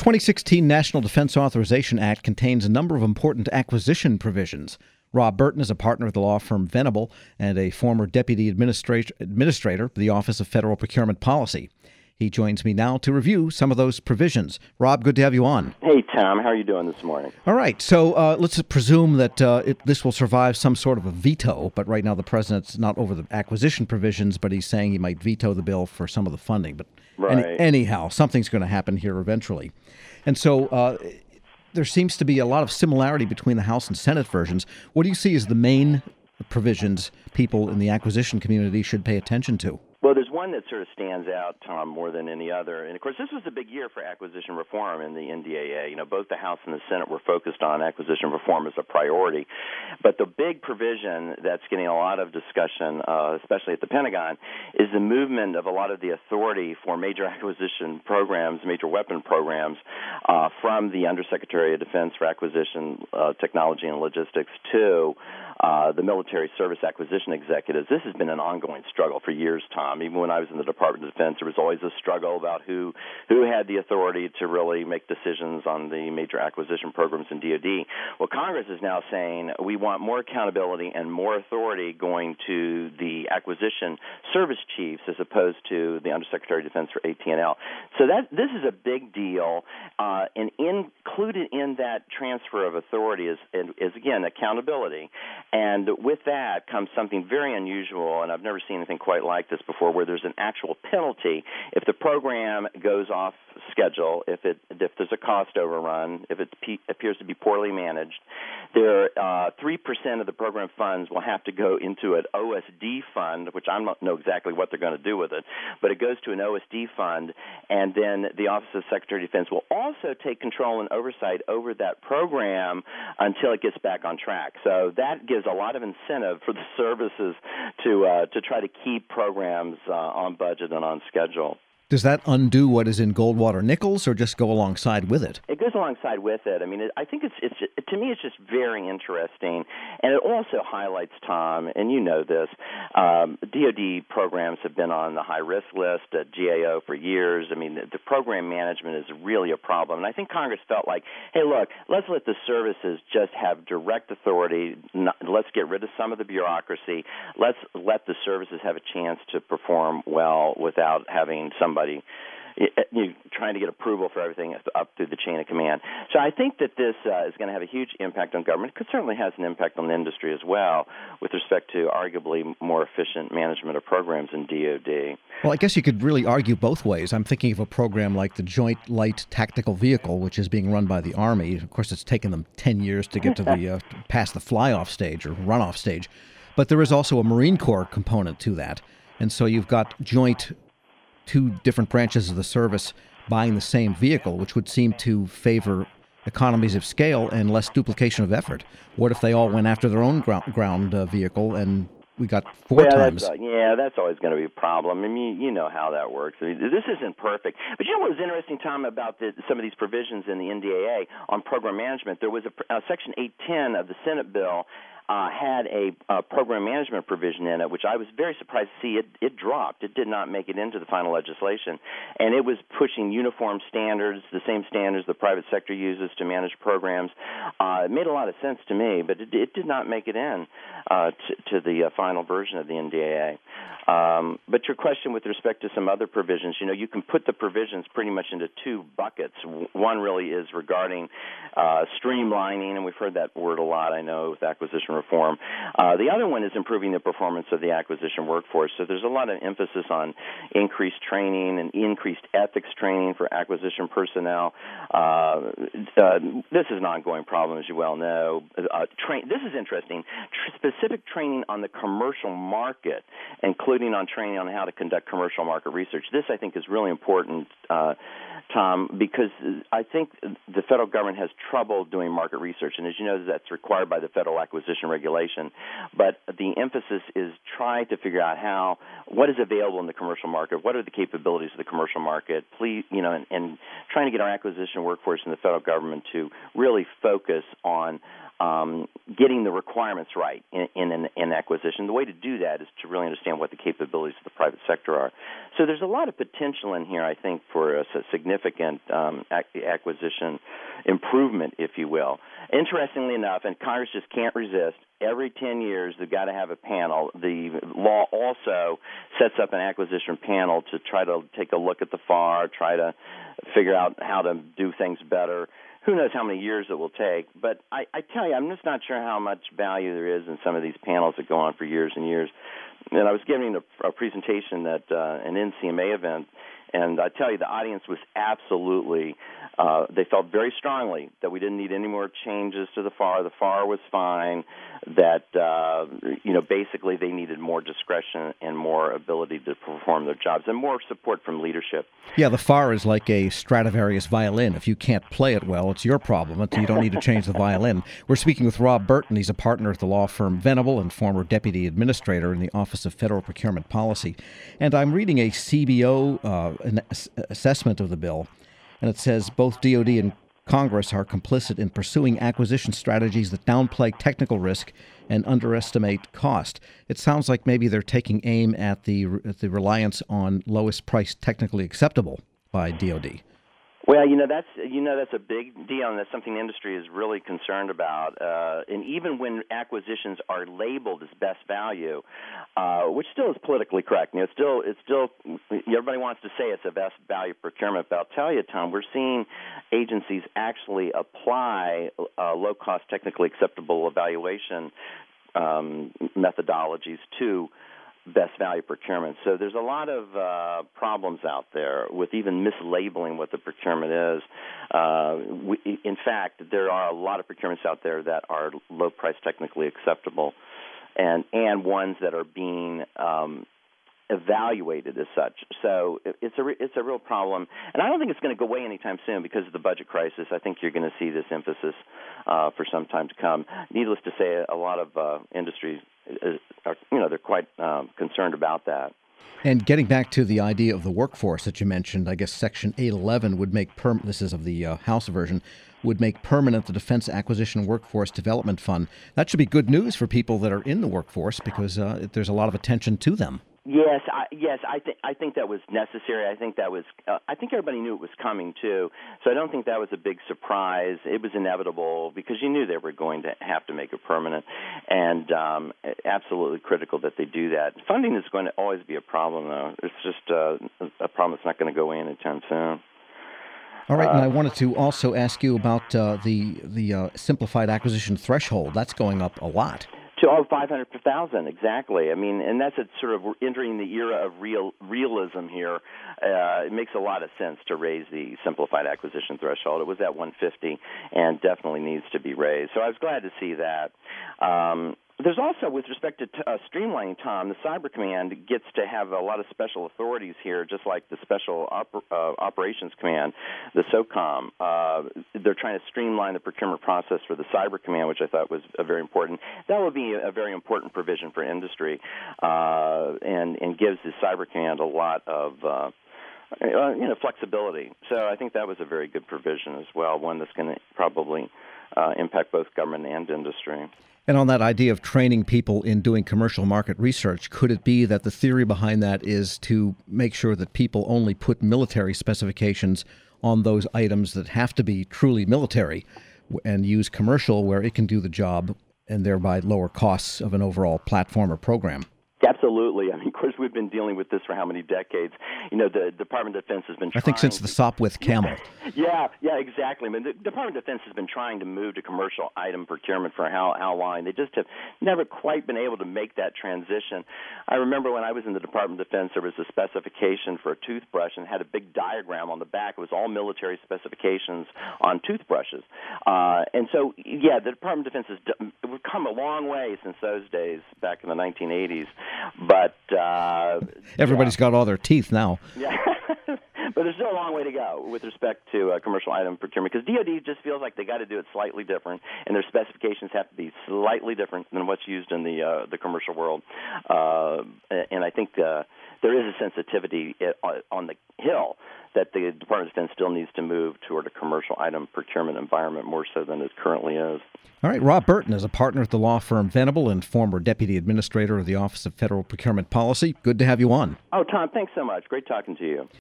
2016 National Defense Authorization Act contains a number of important acquisition provisions. Rob Burton is a partner at the law firm Venable and a former deputy administrator for the Office of Federal Procurement Policy. He joins me now to review some of those provisions. Rob, good to have you on. Hey, Tom. How are you doing this morning? All right. So let's presume that this will survive some sort of a veto, but right now the president's not over the acquisition provisions, but he's saying he might veto the bill for some of the funding. But anyhow, something's going to happen here eventually. And so there seems to be a lot of similarity between the House and Senate versions. What do you see as the main provisions people in the acquisition community should pay attention to? Well, there's one that sort of stands out, Tom, more than any other. And, of course, this was a big year for acquisition reform in the NDAA. You know, both the House and the Senate were focused on acquisition reform as a priority. But the big provision that's getting a lot of discussion, especially at the Pentagon, is the movement of a lot of the authority for major acquisition programs, major weapon programs, from the Undersecretary of Defense for Acquisition, Technology, and Logistics to the Military Service Acquisition Executives. This has been an ongoing struggle for years, Tom. Even when I was in the Department of Defense, there was always a struggle about who had the authority to really make decisions on the major acquisition programs in DoD. Well, Congress is now saying we want more accountability and more authority going to the acquisition service chiefs as opposed to the Undersecretary of Defense for AT&L. So this is a big deal, and included in that transfer of authority is again, accountability. And with that comes something very unusual, and I've never seen anything quite like this before, where there's an actual penalty if the program goes off schedule, if there's a cost overrun, if it appears to be poorly managed. 3% of the program funds will have to go into an OSD fund, which I don't know exactly what they're going to do with it, but it goes to an OSD fund, and then the Office of Secretary of Defense will also take control and oversight over that program until it gets back on track. So that gives a lot of incentive for the services to try to keep programs on budget and on schedule. Does that undo what is in Goldwater-Nichols, or just go alongside with it? It goes alongside with it. I mean, I think it's to me, it's just very interesting, and it also highlights, Tom, and you know this, DoD programs have been on the high-risk list at GAO for years. I mean, the program management is really a problem, and I think Congress felt like, hey, look, let's let the services just have direct authority. Let's get rid of some of the bureaucracy. Let's let the services have a chance to perform well without having somebody trying to get approval for everything up through the chain of command. So I think that this is going to have a huge impact on government. It certainly has an impact on the industry as well with respect to arguably more efficient management of programs in DoD. Well, I guess you could really argue both ways. I'm thinking of a program like the Joint Light Tactical Vehicle, which is being run by the Army. Of course, it's taken them 10 years to get to the past the fly-off stage or run-off stage. But there is also a Marine Corps component to that. And so you've got two different branches of the service buying the same vehicle, which would seem to favor economies of scale and less duplication of effort. What if they all went after their own ground vehicle and we got four times? That's always going to be a problem. I mean, you know how that works. I mean, this isn't perfect. But you know what was interesting, Tom, about some of these provisions in the NDAA on program management? There was a Section 810 of the Senate bill had a program management provision in it, which I was very surprised to see. It dropped. It did not make it into the final legislation. And it was pushing uniform standards, the same standards the private sector uses to manage programs. It made a lot of sense to me, but it did not make it in to the final version of the NDAA. But your question with respect to some other provisions, you know, you can put the provisions pretty much into two buckets. One really is regarding streamlining, and we've heard that word a lot, I know, with acquisition reform. The other one is improving the performance of the acquisition workforce. So there's a lot of emphasis on increased training and increased ethics training for acquisition personnel. This is an ongoing problem, as you well know. This is interesting. Specific training on the commercial market, including on training on how to conduct commercial market research. This, I think, is really important, Tom, because I think the federal government has trouble doing market research. And as you know, that's required by the Federal Acquisition Regulation. But the emphasis is trying to figure out what is available in the commercial market, what are the capabilities of the commercial market, and trying to get our acquisition workforce in the federal government to really focus on getting the requirements right in acquisition. The way to do that is to really understand what the capabilities of the private sector are. So there's a lot of potential in here, I think, for a significant acquisition improvement, if you will. Interestingly enough, and Congress just can't resist, every 10 years they've got to have a panel. The law also sets up an acquisition panel to try to take a look at the FAR, try to figure out how to do things better. Who knows how many years it will take, but I tell you, I'm just not sure how much value there is in some of these panels that go on for years and years. And I was giving a presentation at an NCMA event, and I tell you, the audience was absolutely, they felt very strongly that we didn't need any more changes to the FAR. The FAR was fine, that, basically they needed more discretion and more ability to perform their jobs and more support from leadership. Yeah, the FAR is like a Stradivarius violin. If you can't play it well, it's your problem. You don't need to change the violin. We're speaking with Rob Burton. He's a partner at the law firm Venable and former deputy administrator in the Office of Federal Procurement Policy. And I'm reading a CBO assessment of the bill, and it says both DOD and Congress are complicit in pursuing acquisition strategies that downplay technical risk and underestimate cost. It sounds like maybe they're taking aim at the reliance on lowest price technically acceptable by DOD. Well, that's a big deal, and that's something the industry is really concerned about. And even when acquisitions are labeled as best value, which still is politically correct, it's still everybody wants to say it's a best value procurement. But I'll tell you, Tom, we're seeing agencies actually apply low-cost, technically acceptable evaluation methodologies to best value procurement. So there's a lot of problems out there with even mislabeling what the procurement is. In fact, there are a lot of procurements out there that are low price, technically acceptable, and ones that are being evaluated as such. So it's a real problem, and I don't think it's going to go away anytime soon because of the budget crisis. I think you're going to see this emphasis for some time to come. Needless to say, a lot of industries they're quite concerned about that. And getting back to the idea of the workforce that you mentioned, I guess Section 811 would make this is of the House version, would make permanent the Defense Acquisition Workforce Development Fund. That should be good news for people that are in the workforce because there's a lot of attention to them. Yes, I think that was necessary. I think everybody knew it was coming too. So I don't think that was a big surprise. It was inevitable because you knew they were going to have to make it permanent, and absolutely critical that they do that. Funding is going to always be a problem, though. It's just a problem that's not going to go away anytime soon. All right, and I wanted to also ask you about the simplified acquisition threshold. That's going up a lot. To 500,000, exactly. I mean, and that's sort of entering the era of realism here. It makes a lot of sense to raise the simplified acquisition threshold. It was at 150 and definitely needs to be raised. So I was glad to see that. There's also, with respect to streamlining, Tom, the Cyber Command gets to have a lot of special authorities here, just like the Special Operations Command, the SOCOM. They're trying to streamline the procurement process for the Cyber Command, which I thought was very important. That would be a very important provision for industry and gives the Cyber Command a lot of flexibility. So I think that was a very good provision as well, one that's going to probably impact both government and industry. And on that idea of training people in doing commercial market research, could it be that the theory behind that is to make sure that people only put military specifications on those items that have to be truly military and use commercial where it can do the job and thereby lower costs of an overall platform or program? Absolutely. I mean, of course, we've been dealing with this for how many decades? The Department of Defense has been trying. I think since the Sopwith Camel. Yeah, exactly. I mean, the Department of Defense has been trying to move to commercial item procurement for how long? They just have never quite been able to make that transition. I remember when I was in the Department of Defense, there was a specification for a toothbrush and had a big diagram on the back. It was all military specifications on toothbrushes. And so, the Department of Defense has come a long way since those days back in the 1980s. But everybody's got all their teeth now. Yeah, but there's still a long way to go with respect to commercial item procurement because DoD just feels like they got to do it slightly different, and their specifications have to be slightly different than what's used in the commercial world. And I think there is a sensitivity on the Hill that the Department of Defense still needs to move toward a commercial item procurement environment more so than it currently is. All right, Rob Burton is a partner at the law firm Venable and former Deputy Administrator of the Office of Federal Procurement Policy. Good to have you on. Oh, Tom, thanks so much. Great talking to you.